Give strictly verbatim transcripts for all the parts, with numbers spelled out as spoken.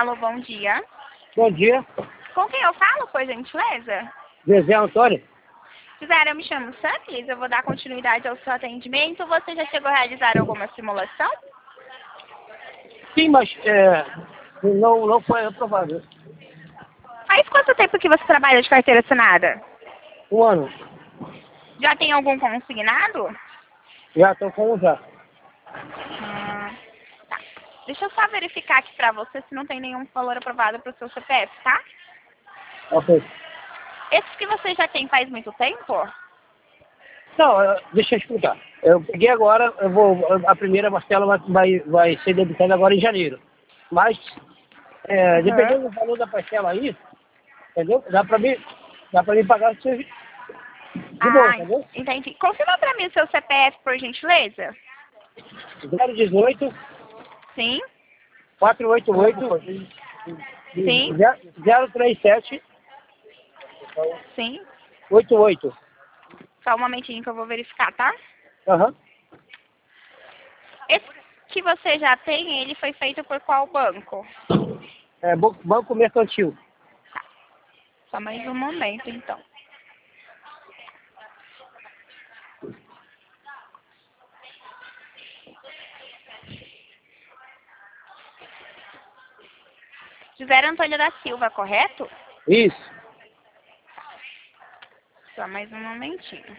Alô, bom dia. Bom dia, Com quem eu falo, por gentileza? José Antônio. Gisele, eu me chamo Samires, eu vou dar continuidade ao seu atendimento. Você já chegou a realizar alguma simulação? Sim, mas é, não, não foi aprovado. Faz quanto tempo que você trabalha de carteira assinada? Um ano. Já tem algum consignado? Já estou com um já. Hum, tá. Deixa eu só verificar aqui pra você se não tem nenhum valor aprovado pro seu C P F, tá? Ok. Esses que você já tem faz muito tempo? Não, é, deixa eu explicar. Eu peguei agora, eu vou, a primeira parcela vai, vai, vai ser debitada agora em janeiro. Mas, é, Uhum. dependendo do valor da parcela aí, entendeu? Dá para mim, dá para mim pagar de, de boa, Ah, entendeu? entendi. Confirma pra mim o seu C P F, por gentileza. zero dezoito, Sim, quatrocentos e oitenta e sim, oito, zero trinta e sete, sim. oitenta e oito. Só um momentinho que eu vou verificar, tá? Aham. Esse que você já tem, ele foi feito por qual banco? É, Bo- Banco Mercantil. Só mais um momento, então. José Antônio da Silva, correto? Isso. Só mais um momentinho.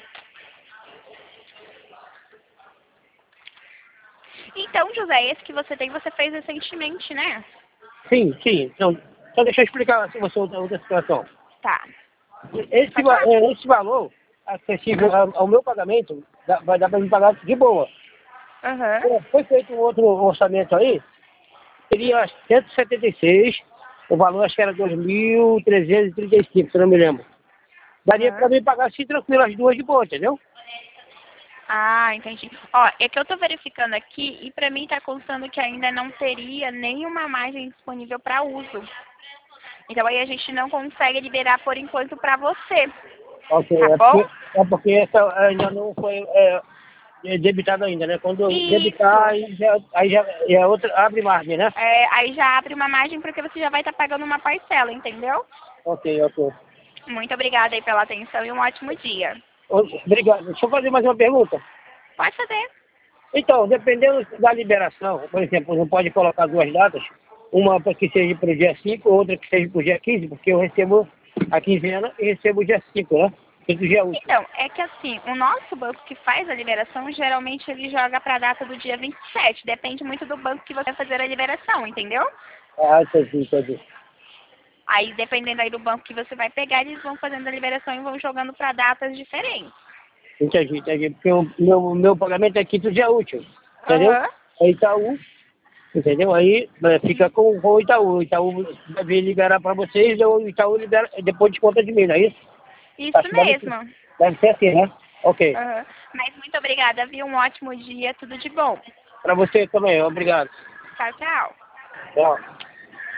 Então, José, esse que você tem, você fez recentemente, né? Sim, sim. Então, só deixa eu explicar assim, você outra, outra situação. Tá. Esse, Pode va- falar. é, esse valor acessível ao, ao meu pagamento, dá- vai dar para me pagar de boa. Aham. É, foi feito um outro orçamento aí, seria cento e setenta e seis, o valor acho que era dois mil trezentos e trinta e cinco, se eu não me lembro. Daria para Aham. mim pagar assim tranquilo as duas de boa, entendeu? Ah, entendi. Ó, é que eu tô verificando aqui e pra mim tá constando que ainda não teria nenhuma margem disponível para uso. Então aí a gente não consegue liberar por enquanto pra você, Ok, tá é bom? porque, é porque essa ainda não foi é, é debitado ainda, né? Quando eu debitar, Isso. aí já, aí já é outra, abre margem, né? É, aí já abre uma margem porque você já vai estar pagando uma parcela, entendeu? Ok, ok. Muito obrigada aí pela atenção e um ótimo dia. Ô, obrigado. Deixa eu fazer mais uma pergunta. Pode fazer. Então, dependendo da liberação, por exemplo, não pode colocar duas datas, uma para que seja para o dia cinco, outra que seja para o dia quinze, porque eu recebo a quinzena e recebo o dia cinco, né? E do dia útil. Então, é que assim, o nosso banco que faz a liberação, geralmente ele joga para a data do dia vinte e sete. Depende muito do banco que você vai fazer a liberação, entendeu? Ah, entendi, entendi. Aí, dependendo aí do banco que você vai pegar, eles vão fazendo a liberação e vão jogando para datas diferentes. Entendi, entendi. Porque o meu, meu pagamento é quinto dia útil, entendeu? Aham. É Itaú, entendeu? Aí é, fica com, com o Itaú. O Itaú deve liberar para vocês, e o Itaú libera, depois de conta de mim, não é isso? Acho Isso que deve ser, mesmo. deve ser assim, né? Ok. Aham. Mas muito obrigada, viu? Um ótimo dia, tudo de bom. Para você também, obrigado. Tchau, tchau. Tchau.